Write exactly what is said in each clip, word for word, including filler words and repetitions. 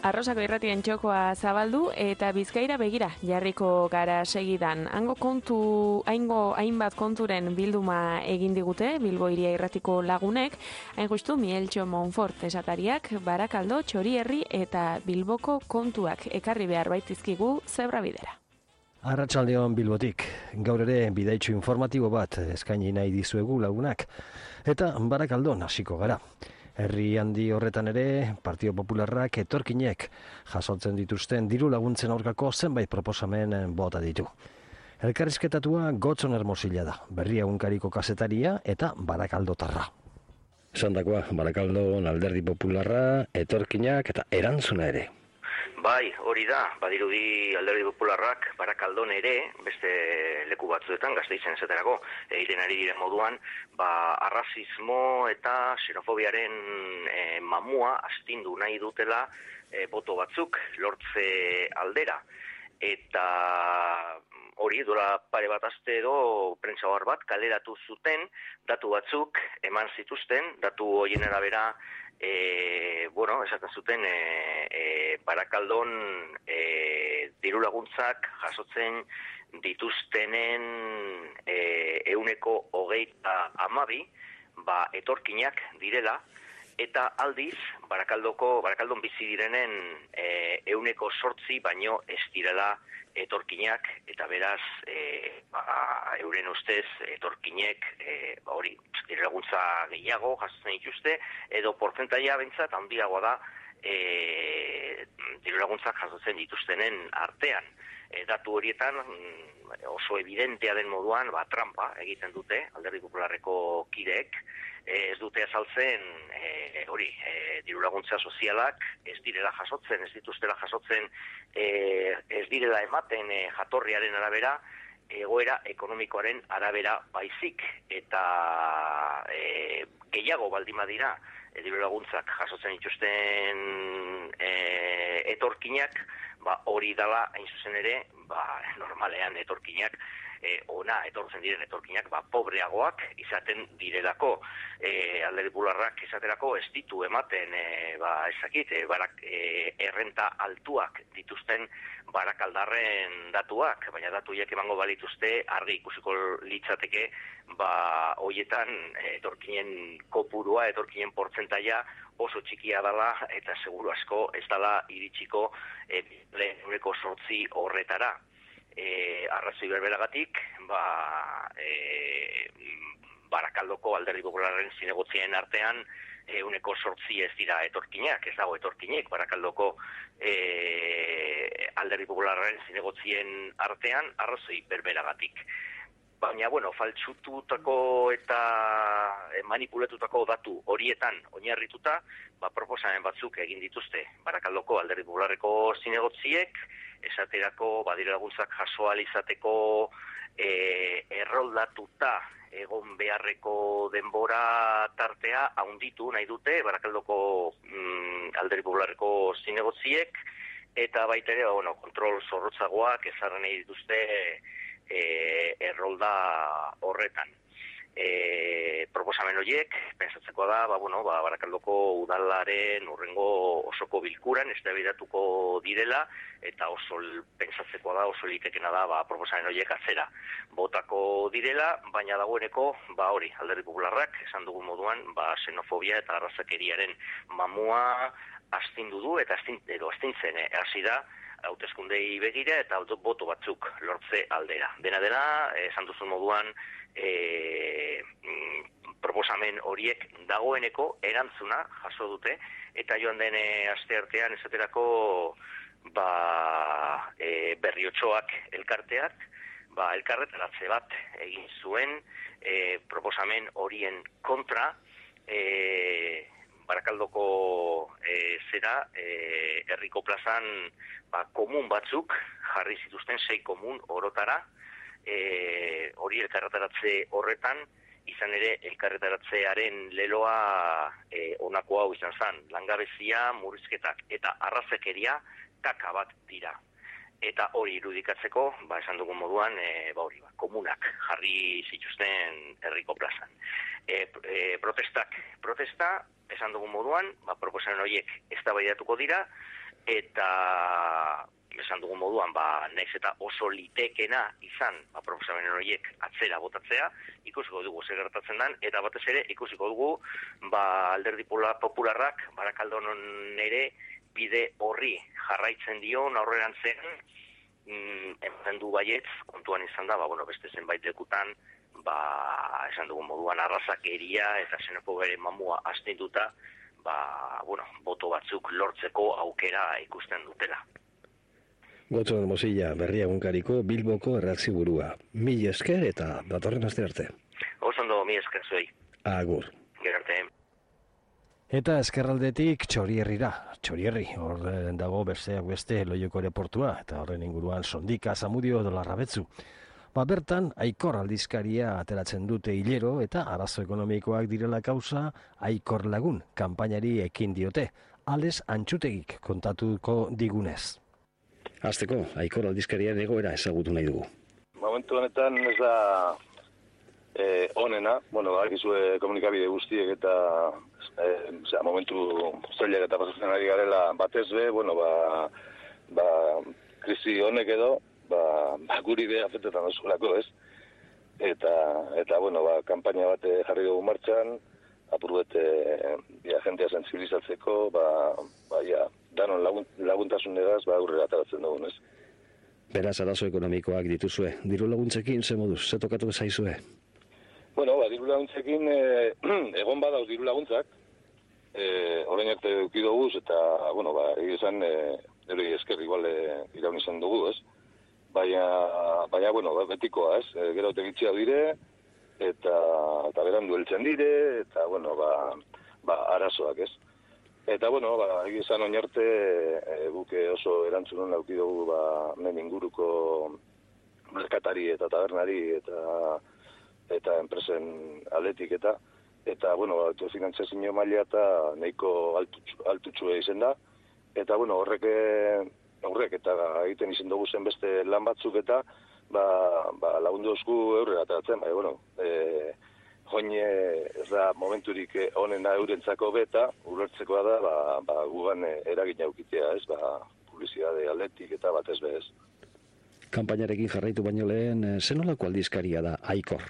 Arrosako irratien txokoa zabaldu eta Bizkaira begira jarriko gara segidan. Hango kontu, haingo hainbat konturen bilduma egin digute Bilbo Hiria Irratiko lagunek, hain justu Mieltxo Monfort esatariak Barakaldo, Txorierri eta Bilboko kontuak ekarri behar baitizkigu zebra bidera. Arratsaldeon Bilbotik, gaur ere bidaitxo informatibo bat eskaini nahi dizuegu lagunak, eta Barakaldon hasiko gara. Herri handi horretan ere, Partido Popularrak etorkinek jasotzen dituzten diru laguntzen aurkako zenbait proposamen bota ditu. Elkarrizketatua Gotzon Hermosilla da, Berria egunkariko kazetaria eta Barakaldotarra. Esandakoa, Barakaldon Alderdi Popularra, etorkinak eta erantzuna ere. Bai, hori da, badirudi Alderdi Popularrak Barakaldon ere, beste leku batzuetan, Gasteizen esaterako, egiten ari diren moduan, ba, arrazismo eta xenofobiaren e, mamua astindu nahi dutela e, boto batzuk lortze aldera. Eta hori, dola pare bat aste edo prentsaoar bat kaleratu zuten, datu batzuk eman zituzten, datu horien arabera, E, bueno, esaten zuten e, e, Barakaldon e, diru laguntzak jasotzen dituztenen e, euneko hogeita amabi, ba, etorkinak direla, eta aldiz Barakaldoko, Barakaldon bizi direnen e, euneko sortzi baino ez direla etorkinak, eta beraz e, ba, euren ustez etorkinek e, ba, hori diru laguntza gehiago jasotzen dituzte, edo portzentaia bentsat handiagoa da e, diru laguntzak jasotzen dituztenen artean. E, datu horietan oso evidentea den moduan ba, trampa egiten dute Alderdi Popularreko kideek, e, ez dute azaltzen e, hori e, diru laguntza sozialak ez direla jasotzen, ez dituztela jasotzen, e, ez direla ematen e, jatorriaren arabera, egoera ekonomikoaren arabera baizik, eta e, gehiago baldin badira e, diru laguntzak jasotzen dituzten e, etorkinak, ba, hori dala hain zuzen ere, ba, normalean etorkinak, e, ona etortzen diren etorkinak, ba, pobreagoak izaten direlako. E, Alderdi Popularrak izaterako ez ditu ematen, e, ba, ezakit, e, barak, e, errenta altuak dituzten Barakaldarren datuak, baina datu horiek emango balituzte, argi ikusiko litzateke, ba, horietan etorkinen kopurua, etorkinen portzentaia oso txikia dela, eta seguru asko ez dela iritsiko e, lehenureko sortzi horretara. E, arrazoi berberagatik, ba, e, Barakaldoko Alderdi Popularraren zinegotzien artean euneko sortzi ez dira etorkinak, ez dago etorkinek Barakaldoko e, Alderdi Popularraren zinegotzien artean arrazoi berberagatik. Baina, bueno, faltsututako eta manipulatutako datu horietan oinarrituta, ba, proposamen batzuk egin dituzte Barakaldoko Alderdi Popularreko zinegotziek, esaterako badire laguntzak jaso ahal izateko e, erroldatuta egon beharreko denbora tartea haunditu nahi dute Barakaldoko mm, Alderdi Popularreko zinegotziek, eta baita ere, bueno, kontrol zorrotzagoak ezarri nahi dituzte E, errolda horretan. E, proposamen horiek, pentsatzeko da, ba, bueno, ba, Barakaldoko udalaren urrengo osoko bilkuran eztabaidatuko direla, eta oso pentsatzekoa da, oso litekena da, ba, proposamen horiek atzera botako direla, baina dagoeneko, ba, hori, Alderdi Popularrak, esan dugun moduan, ba, xenofobia eta arrazakeriaren mamua astindu du, eta astin, edo astintzen eh, hasi da, hauteskundei begira eta boto batzuk lortze aldera. Dena dela, esan duzun moduan, e, proposamen horiek dagoeneko erantzuna jaso dute, eta joan den asteartean esaterako ba, e, Berriotxoak elkarteak, ba, elkarretaratze bat egin zuen e, proposamen horien kontra, e, Barakaldoko e, zera, e, herriko plazan ba, komun batzuk jarri zituzten, sei komun orotara, e, hori elkarretaratze horretan, izan ere elkarretaratzearen leloa e, honako hau izan zen, langabezia, murrizketak eta arrazekeria kaka bat dira. Eta hori irudikatzeko, ba, esan dugun moduan, e, ba, hori, ba, komunak jarri zituzten herriko plazan. E, e, protestak, protesta, esan dugun moduan, ba, proposamen horiek eztabaidatuko dira, eta esan dugun moduan, ba, naiz eta oso litekena izan, ba, proposamen horiek atzera botatzea, ikusiko dugu zer gertatzen den, eta batez ere ikusiko dugu, ba, alderdi popularrak, Barakaldonen ere, bide horri jarraitzen dion aurrerantzean, mm, ematen du baietz, kontuan izan da, ba, bueno, beste zenbait lekutan, ba, esan dugun moduan arrazakeria eta xenofobia mamua astinduta, ba, bueno, boto batzuk lortzeko aukera ikusten dutela. Gotxon Mosilla, Berria Egunkariko Bilboko erreakziburua. Mil esker eta datorren aste arte. Oso ondo, mil esker zuei. Agur. Gero arte. Eta eskerraldetik Txorierrira. Txorierri, hor dago besteak beste Loioko aeroportua, eta horren inguruan Sondika, Zamudio edo Larrabetzu. Ba bertan, Aikor aldizkaria ateratzen dute hilero eta arazo ekonomikoak direla kausa Aikor Lagun kanpainari ekin diote. Ales Antxutegik kontatuko digunez. Hasteko, Aikor aldizkariaren egoera ezagutu nahi dugu. Momentu honetan ez da eh, onena, bueno, argizue komunikabide guztiek eta eh, zera, momentu zailak eta pasatzen ari garela batez be, bueno, ba, ba, krisi honek edo, ba, ba guri be afetetan osulako, ez? Eta, eta bueno, ba, kanpaina bat jarri dugu martxan, apurbete ja, jentea sensibilizatzeko, ba, ba, ja, danon lagun, laguntasunegaz, ba, aurrera ataratzen dugun, ez? Beraz, arazo ekonomikoak dituzue. Diru laguntzekin, ze moduz, ze tokatu zaizue? Bueno, ba, diru laguntzekin, eh, egon badauz diru laguntzak, eh, orain arte eukidoguz, eta, bueno, ba, egizan, eh, ere esker igual eh, iraun izan dugu, ez? Baina, baina, bueno, betikoa, ez? E, gero tegitxea dire, eta, eta berandu heltzen dire, eta, bueno, ba, ba, arazoak, ez? Eta, bueno, ba, egizan oin arte, e, buke oso erantzunen lauki dugu, ba, men inguruko merkatari eta tabernari, eta, eta enpresen aldetik, eta, eta, bueno, ba, autofinantzazio maila eta nahiko altutxu, altutxue izen da, eta, bueno, horrek, horrek eta egiten izen dugu zen beste lan batzuk eta ba, ba lagundu osku eurrera ateratzen, bai, bueno, e, joine ez da momenturik onena eurentzako beta, ulertzekoa da, ba, ba gugan eragina aukitea, ez, ba, publizidade aldetik eta batez bez. Kanpainarekin jarraitu baino lehen, zenolako aldizkaria da Aikor?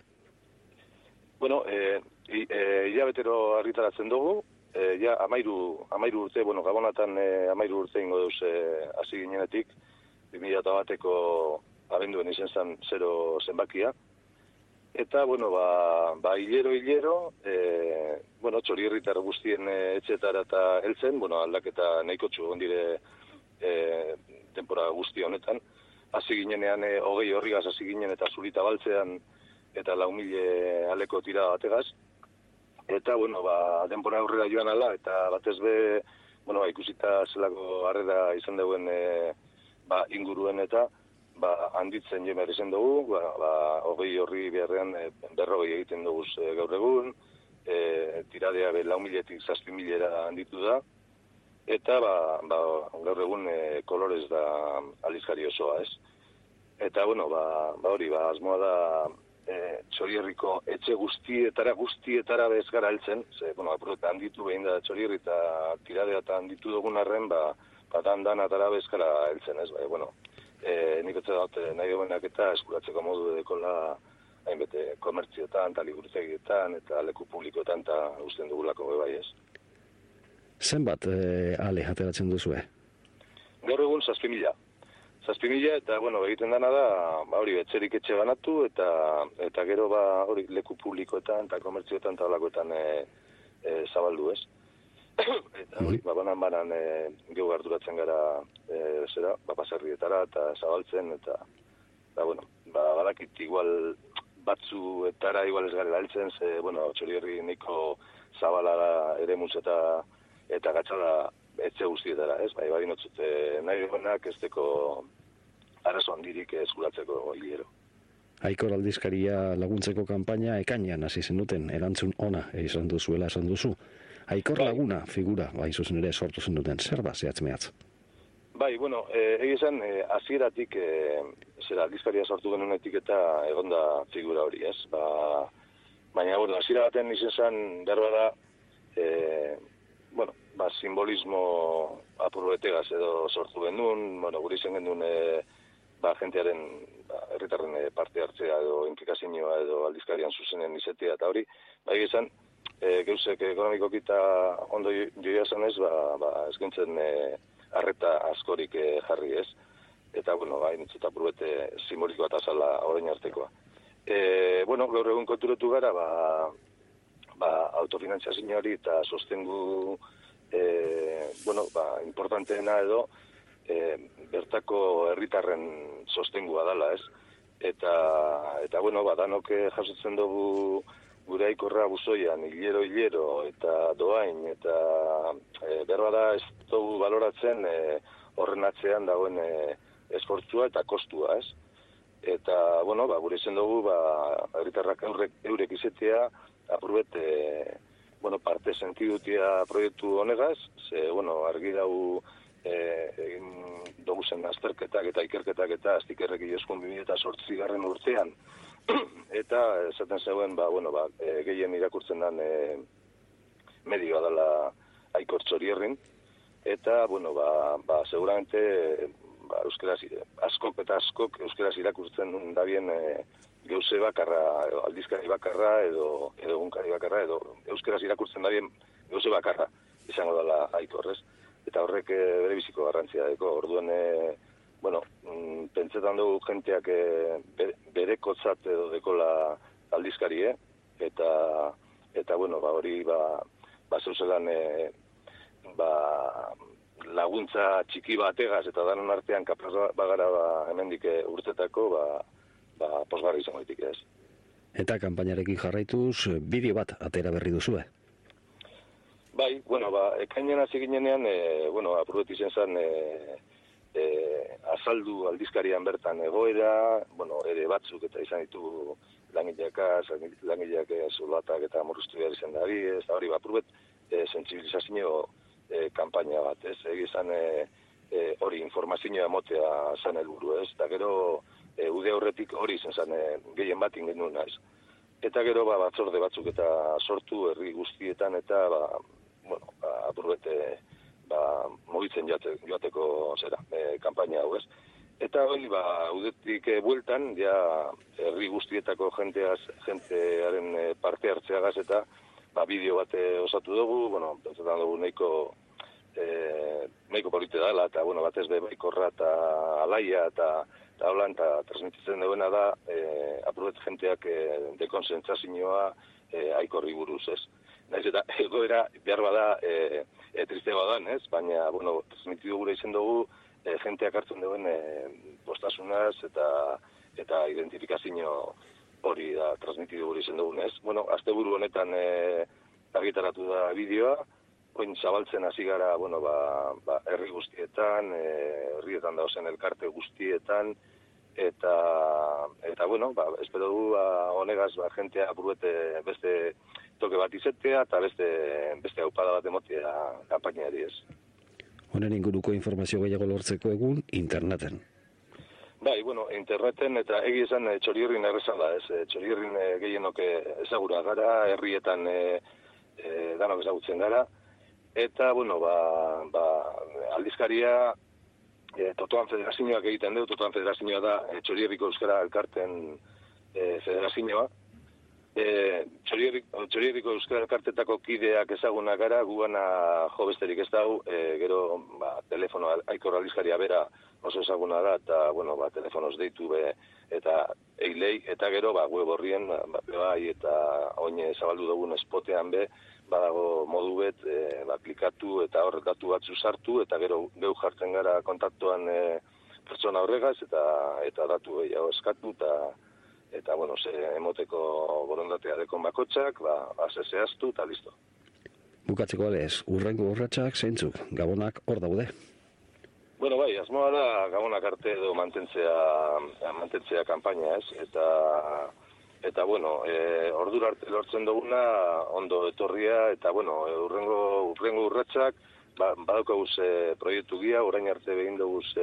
Bueno, e, e, hilabetero argitaratzen dugu, E, ja, amairu, amairu urte, bueno, Gabonatan e, amairu urte ingo deuz hasi e, ginenetik, bi mila bateko abenduen izen zen zero zenbakia. Eta, bueno, ba, ba hilero, hilero, e, bueno, Txorierritar guztien e, etxetara eta heltzen, bueno, aldaketa nahiko txu ondire e, temporada guzti honetan. Hasi ginenean, e, hogei horrigaz hasi ginen eta zurita baltzean eta lau mile aleko tira bategaz. Eta, bueno, ba, denbora aurrera joan ala, eta batez be, bueno, ba, ikusita zelako harrera izan duen e, ba, inguruen eta ba, handitzen jemer izan dugu, ba, ba, hogei horri beharrean e, berrogei egiten dugu e, gaur egun, e, tiradea be lau miletik zazpi milera handitu da, eta ba, ba, gaur egun e, kolorez da aldizkari osoa, ez? Eta, bueno, ba, ba hori, ba, asmoa da, E, Txorierriko etxe guztietara guztietara bez gara heltzen, ze, bueno, apurreta handitu behin da Txorierri eta tiradea eta handitu dugun arren, ba, ba dan dan atara bez gara heltzen, ez, bai, bueno, e, nik etxe dut nahi duenak eta eskuratzeko modu dekola hainbete komertzioetan, eta liburutegietan, eta leku publikoetan, eta usten dugulako bai, ez. Zenbat e, ale ateratzen duzue? Gaur egun zazpi mila. Zazpi mila, eta, bueno, egiten dana da, ba, hori, etxerik etxe banatu, eta, eta gero, ba, hori, leku publikoetan, eta komertzioetan, eta holakoetan e, e, zabaldu, ez? Eta, hori, ba, banan-banan e, gehu arduratzen gara, e, zera, ba, paserrietara, eta zabaltzen, eta, eta, bueno, ba, badakit, igual, batzuetara, igual ez gara heltzen, ze, bueno, Txorierri nahiko zabala da ere mutz eta, eta gatxala, etxe guztietara, ez? Bai, bai, notzute nahi duenak ez deko arazo handirik eskuratzeko hilero. Aikor aldizkaria laguntzeko kanpaina ekainean hasi zenuten, erantzun ona izan duzuela esan duzu. Aikor bai. Laguna figura, bai, zuzen ere sortu zenuten, zer da zehatz mehatz? Bai, bueno, egi esan, hasieratik e, zera aldizkaria sortu genunetik eta egonda figura hori, ez? Ba, baina, bueno, hasiera baten izan zen, berba da, e, bueno, ba, simbolismo apurbetegaz edo sortu genuen, bueno, guri zen genuen e, ba, jentearen, ba, herritarren e, parte hartzea edo implikazioa edo aldizkarian zuzenen izetea eta hori, ba, egizan, e, geuzek ekonomikoki eta ondo joia zanez, ba, ba, eskintzen e, arreta askorik e, jarri ez, eta, bueno, ba, initzut apurbete simbolikoa eta zala orain artekoa. E, bueno, gaur egun konturetu gara, ba, ba, autofinantziazio hori eta sostengu e, bueno, ba, importanteena edo e, bertako herritarren sostengua dela, ez? Eta, eta bueno, ba, danok jasotzen dugu gure aikorra buzoian, hilero, hilero, eta doain, eta e, berba da ez dugu baloratzen e, horren atzean dagoen e, esfortzua eta kostua, ez? Eta, bueno, ba, gure izen dugu, ba, herritarrak eurek, eurek izetea, apurbet, e, bueno, parte sentidutia proiektu honegaz, ze, bueno, argi dau e, egin dugu zen azterketak eta ikerketak eta aztikerrek iozkun bi mila zortzi garren urtean. Eta, esaten zegoen, ba, bueno, ba, e, gehien irakurtzen den e, medioa dela Aikor Txorierrin, eta, bueno, ba, ba seguramente, ba, euskeraz, askok eta askok euskeraz irakurtzen dabien e, geuse bakarra, aldizkari bakarra, edo edo egunkari bakarra, edo euskeraz irakurtzen dabien geuse bakarra izango dela Aikorrez. Eta horrek e, bere biziko garrantzia deko, orduen, e, bueno, mm, pentsetan dugu jenteak e, be, berekotzat edo dekola aldizkari, eh? eta, eta, bueno, ba, hori, ba, ba zeuzelan, e, ba, laguntza txiki bategaz eta danon artean kapaz bagara ba, hemendik urtetako ba, ba, posgarri izango ditik ez. Eta kanpainarekin jarraituz bideo bat atera berri duzue. Bai, bueno, ba, ekainean hasi ginenean, e, bueno, apurret izen zen e, e, azaldu aldizkarian bertan egoera, bueno, ere batzuk eta izan ditu langileakaz, langileak zulatak eta morruztu behar izan dari, ez da hori, ba, apurret e, sentsibilizazio E, kampaina bat, ez, egizan e, e, hori informazioa emotea zen helburu, ez, eta gero e, ude horretik hori zen zen e, gehien bat ingen ez. Eta gero ba, batzorde batzuk eta sortu herri guztietan eta ba, bueno, ba, apurbete ba, mugitzen joate, joateko zera, e, kampaina hau, ez. Eta hori, ba, udetik e, bueltan, ja, herri guztietako jenteaz, jentearen e, parte hartzeagaz eta ba, bideo bat osatu dugu, bueno, pentsetan dugu nahiko, e, nahiko polite dela, eta, bueno, batez be baikorra eta alaia, eta, eta holan, eta transmititzen duena da, e, apurbet jenteak e, dekonsentzazioa e, aikorri buruz, ez. Naiz eta egoera behar bada e, e, triste badan, ez, baina, bueno, transmitidu gure izen dugu, e, jenteak hartzen duen e, postasunaz eta, eta identifikazio hori da transmitidu gure izen dugun, ez? Bueno, asteburu honetan e, argitaratu da bideoa, oin zabaltzen hasi gara, bueno, ba, ba, herri guztietan, e, herrietan dauzen elkarte guztietan, eta, eta bueno, ba, espero du, ba, honegaz, ba, jentea apurbete beste toke bat izetea, eta beste, beste aupada bat emotea kampainari, ez? Honen inguruko informazio gehiago lortzeko egun interneten. Bai, bueno, interneten eta egi esan e, Txorierrin errezan da, ez? E, Txorierrin e, gehienok ezagura gara, herrietan e, e, danok ezagutzen gara, eta, bueno, ba, ba, aldizkaria e, Totoan Federazioak egiten du, Totoan Federazioa da e, Txorierriko Euskara Elkarten e, Federazioa. E, Txorierriko, Txorierriko Euskara Elkartetako kideak ezagunak gara, gugana jo besterik ez dau, e, gero ba, telefono Aikor aldizkaria bera oso ezaguna da, eta, bueno, ba, telefonoz deitu be, eta eilei, eta gero, ba, web horrien, ba, bai, eta oine zabaldu dugun espotean be, badago modu bet, e, ba, klikatu eta hor datu batzu sartu, eta gero geu jartzen gara kontaktuan e, pertsona horregaz, eta eta datu gehiago eskatu, eta, eta bueno, ze emoteko borondatea dekon bakotxak, ba, ba ze zehaztu, eta listo. Bukatzeko alez, urrengo urratsak zeintzuk, gabonak hor daude. Bueno, bai, asmoa da gabonak arte edo mantentzea, mantentzea kampaina, ez? Eta, eta bueno, e, ordura arte lortzen duguna ondo etorria, eta, bueno, urrengo, urrengo urratsak, ba, badaukaguz e, proiektu gia, orain arte begin duguz e,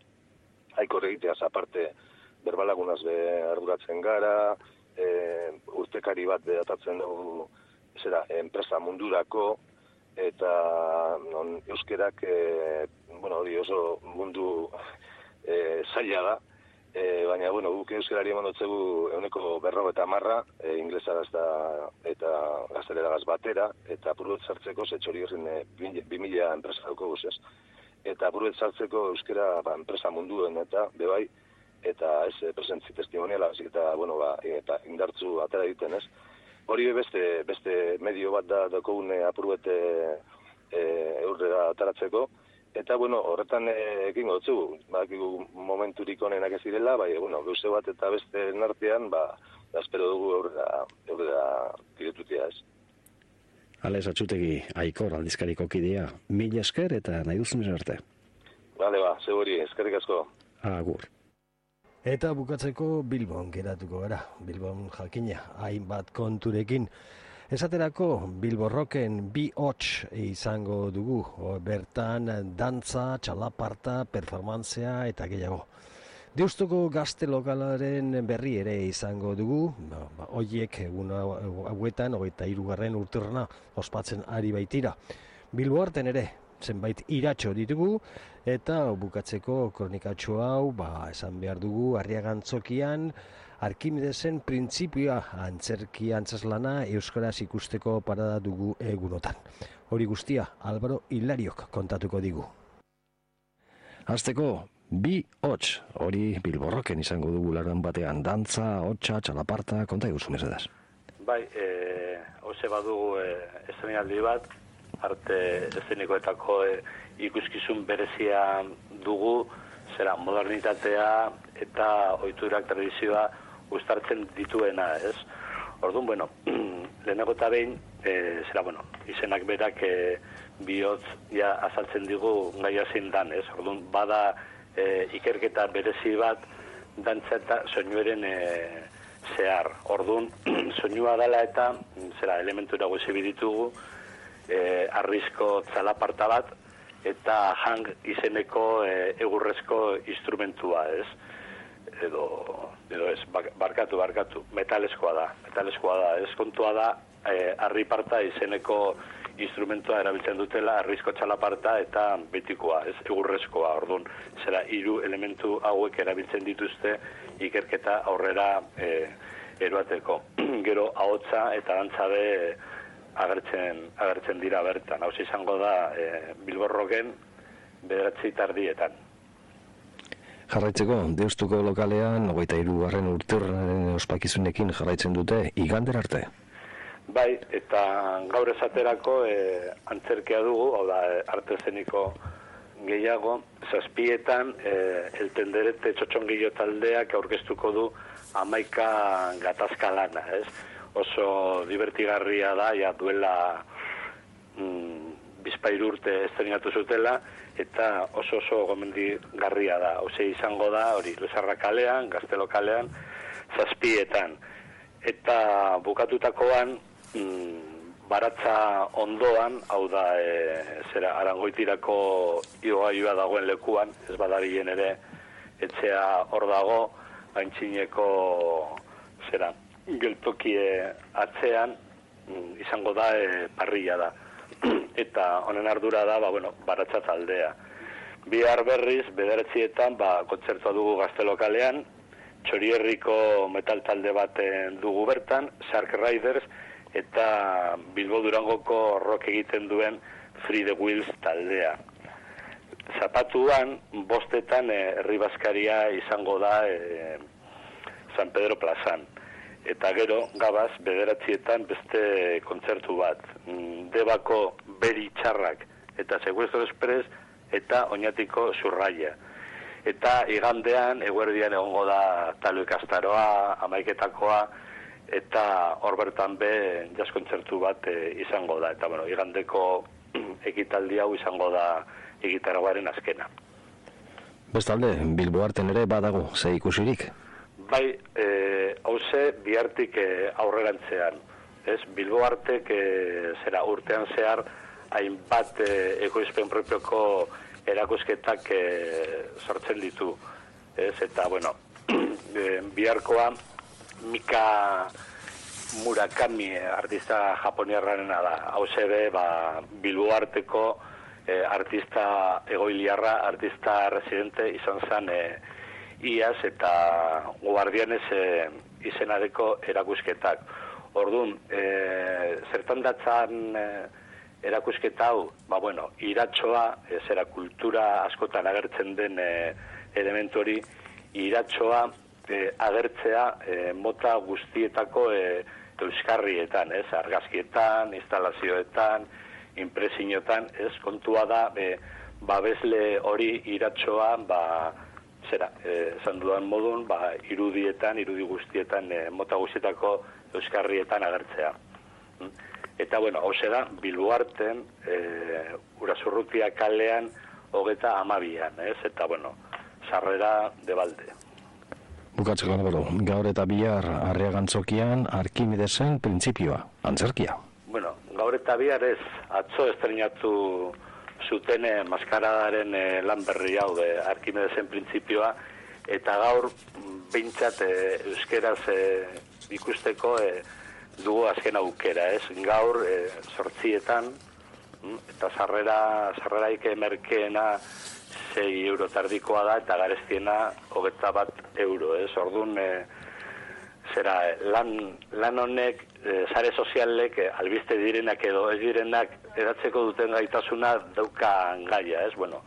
Aikor egiteaz aparte berbalagunaz be arduratzen gara, e, urtekari bat bedatzen dugu, zera, enpresa mundurako, eta non euskerak, e, bueno, hori oso mundu e, zaila da, e, baina, bueno, guk euskerari eman dutzegu euneko berro eta marra, e, inglesaraz da, eta gazteleragaz batera, eta apurbet sartzeko, zetxori errin e, bi mila enpresa dauko guzez. Eta apurbet sartzeko euskera ba, enpresa munduen eta bebai, eta ez presentzi testimoniala, eta, bueno, ba, eta indartzu atera egiten, ez? Hori beste beste medio bat da daukagune apurbet e, eurrera ataratzeko, eta, bueno, horretan e, ekingo dutzu, badakigu momenturik onenak ez direla, bai, bueno, gauze bat eta beste nartean, ba, espero dugu eurrera, eurrera kiretutia ez. Ales Atxutegi, Aikor aldizkariko kidea, mila esker eta nahi duzun arte. Bale, ba, zebori, eskerrik asko. Agur. Eta bukatzeko Bilbon geratuko gara, Bilbon jakina, hainbat konturekin. Esaterako Bilbo Rocken bi hots izango dugu, o, bertan dantza, txalaparta, performantzea eta gehiago. Deustuko gazte lokalaren berri ere izango dugu, ba, ba, oiek egun hauetan, hogeita hirugarren urterna ospatzen ari baitira. Bilbo arten ere, zenbait iratxo ditugu, eta bukatzeko kronikatxo hau, ba, esan behar dugu, Arriagantzokian, Arkimidesen printzipioa antzerki antzeslana euskaraz ikusteko parada dugu egunotan. Hori guztia, Álvaro Hilariok kontatuko digu. Hasteko, bi hots, hori Bilbo Rocken izango dugu larun batean, dantza, hotsa, txalaparta, konta eguzu mesedaz. Bai, e, hoxe badugu e, estrenaldi bat, arte eszenikoetako e, ikuskizun berezia dugu, zera modernitatea eta ohiturak tradizioa uztartzen dituena, ez? Orduan, bueno, lehenago eta behin, e, zera, bueno, izenak berak e, bihotz ja azaltzen digu gaia zein dan, ez? Orduan, bada e, ikerketa berezi bat dantza eta soinueren e, zehar. Orduan, soinua dela eta, zera, elementu erago ditugu, e, arrizko txalaparta bat, eta hang izeneko e, egurrezko instrumentua, ez? Edo, edo ez, barkatu, barkatu, metaleskoa da, metaleskoa da, ez kontua da, e, arriparta izeneko instrumentua erabiltzen dutela, arrizko txalaparta eta betikoa, ez, egurrezkoa, orduan, zera, hiru elementu hauek erabiltzen dituzte ikerketa aurrera e, eroateko. Gero, ahotsa eta dantza be agertzen, agertzen dira bertan. Hau izango da e, Bilbo Rocken bederatzi tardietan. Jarraitzeko, Deustuko lokalean, hogeita hirugarren urteurren ospakizunekin jarraitzen dute, igander arte. Bai, eta gaur esaterako e, antzerkia dugu, hau da, arte zeniko gehiago, zazpietan, e, el tenderete txotxongillo taldeak aurkeztuko du hamaika gatazka lana, ez? Oso divertigarria da, ja duela mm, bizpairu urte estrenatu zutela, eta oso oso gomendigarria da. Hauze izango da, hori, Lezarra kalean, Gaztelo kalean, zazpietan. Eta bukatutakoan, mm, baratza ondoan, hau da, e, zera, Arangoitirako igogailua dagoen lekuan, ez badarien ere, etxea hor dago, gaintzineko, zera, geltokie atzean, mm, izango da, e, parrilla da. Eta honen ardura da, ba, bueno, baratza taldea. Bihar berriz, bederetzietan, ba, kontzertua dugu Gaztelo kalean, Txorierriko metal talde baten dugu bertan, Shark Riders, eta Bilbo Durangoko rock egiten duen Free the Wheels taldea. Zapatuan, bostetan, herri bazkaria izango da e, San Pedro plazan. Eta gero, gabaz, bederatzietan beste kontzertu bat. Debako beri txarrak eta Secuestro Express eta Oñatiko zurraia. Eta igandean, eguerdian egongo da talo ikastaroa, amaiketakoa, eta hor bertan be jazz kontzertu bat e, izango da. Eta, bueno, igandeko ekitaldi hau izango da egitaragaren azkena. Bestalde, Bilbo arten ere badago, ze ikusirik? Bai, e, hauze bihartik e, aurrerantzean. Ez, Bilbo artek e, zera urtean zehar hainbat e, ekoizpen propioko erakusketak e, sortzen ditu. Ez, eta, bueno, e, biharkoa Mika Murakami artista japoniarrarena da. Hauze be, ba, Bilbo arteko eh, artista egoiliarra, artista residente izan zen eh, iaz eta Guardianes eh, izenareko erakusketak. Orduan, eh, zertan datzan eh, erakusketa hau, ba bueno, iratxoa, eh, zera kultura askotan agertzen den eh, elementu hori, iratxoa eh, agertzea eh, mota guztietako eh, euskarrietan, ez, argazkietan, instalazioetan, impresioetan, ez, kontua da, e, babesle hori iratxoa, ba, zera, esan dudan modun, ba, irudietan, irudi guztietan, e, mota guztietako euskarrietan agertzea. Eta, bueno, hau da, Bilboarten, e, Urasurrutia kalean, hogeta amabian, ez, eta, bueno, sarrera de balde. Bukatzeko gero, gaur eta bihar Arriagantzokian Arkimedesen printzipioa, antzerkia. Bueno, gaur eta bihar ez, atzo estrenatu zuten maskaradaren eh, lan berri hau de Arkimedesen printzipioa, eta gaur behintzat eh, euskeraz eh, ikusteko eh, dugu azken aukera, ez? Gaur eh, sortzietan, eta sarrera, sarreraik merkeena sei euro tardikoa da, eta garestiena hogeta bat euro, ez? Orduan, e, zera, lan, lan honek, e, sare sozialek, e, albiste direnak edo ez direnak edatzeko duten gaitasuna daukan gaia, ez? Bueno,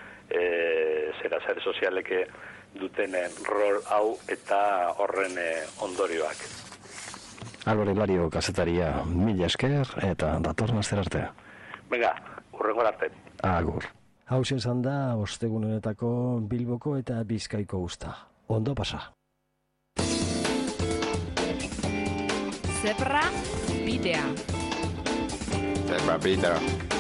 e, zera, sare sozialek duten rol hau eta horren e, ondorioak. Álvaro Hilario, kazetaria, mila esker eta datorren astera arte. Venga, hurrengo arte. Agur. Hau izan da ostegunenetako Bilboko eta Bizkaiko uzta. Ondo pasa. Zebra bidea. Zebra bidea.